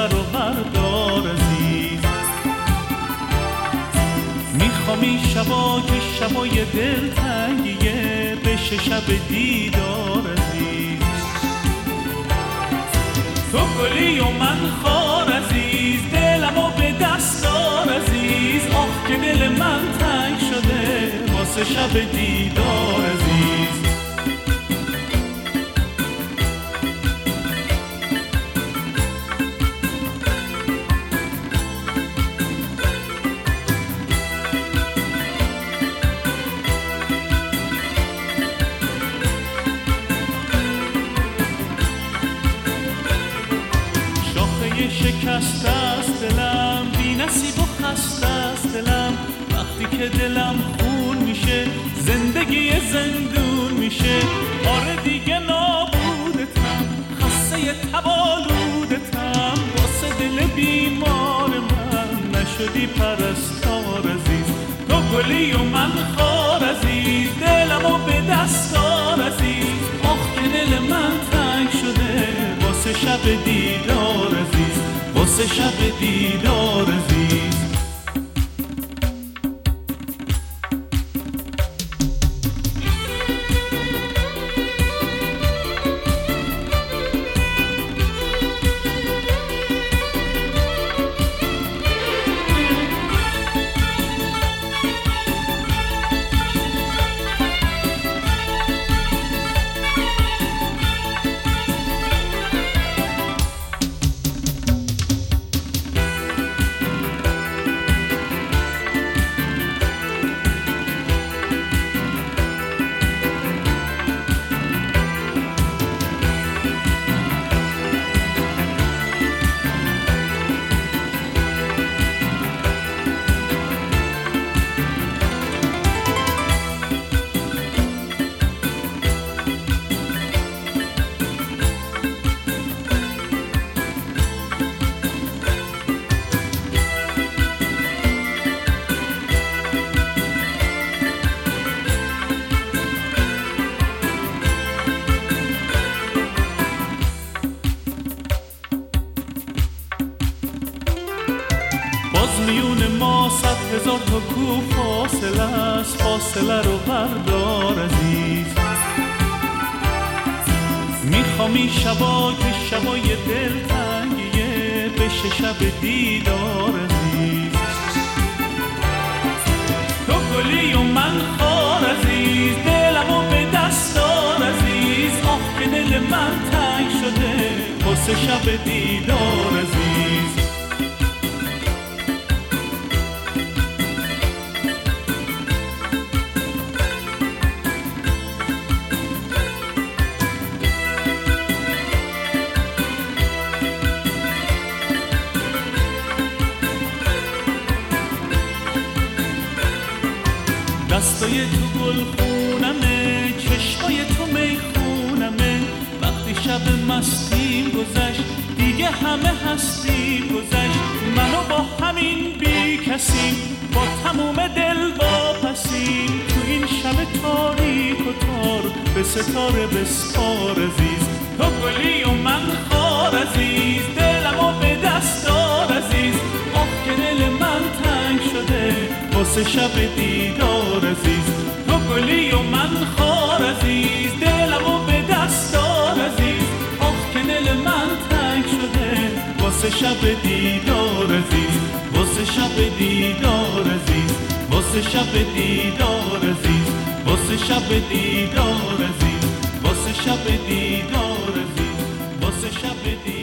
فاصله رو بردار عزیز. میخوام این شبا که شبای دلتنگیه بشه شب دیدار عزیز. تو گلی و من خار عزیز، دلمو به دست دار عزیز. آخ که دل من تنگ شده واسه شب دیدار عزیز. شکسته است دلم، بی نصیب و خسته است دلم. وقتی که دلم خون میشه زندگی زندون میشه. آره دیگه نابودتم، خسته تبالودتم. واسه دل بیمار من نشدی پرستار عزیز. تو گلی و من خار عزیز، دلمو به دست دار عزیز. آخ که دل من تنگ شده واسه شب دیدار عزیز، واسه شب دیدار عزیز. میون ما 100,000 تا کو فاصله است. فاصله رو بردار عزیز. میخوام این شبا که شبای دلتنگیه بشه شب دیدار عزیز. تو گلی و من خار عزیز، دلمو به دست دار عزیز. آخ که دل من تنگ شده واسه شب دیدار عزیز. دستای تو گل خونمه، چشمای تو میخونمه. وقتی شب مستیم گذشت دیگه همه هستیم گذشت. منو با همین بی کسیم، با تموم دل واپسیم. تو این شب تاریک و تار به ستاره بسپار عزیز. تو گلی و من خار عزیز، دلمو به دست دار عزیز. آخ که دل من تنگ شده واسه شب دیدار عزیز. تو گلی و من خار عزیز، دلمو به دست دار عزیز. آخ که دل من تنگ شده واسه شب دیدار عزیز، واسه شب دیدار عزیز، واسه شب دیدار عزیز، واسه شب دیدار عزیز، واسه شب دیدار عزیز، واسه شب دیدار.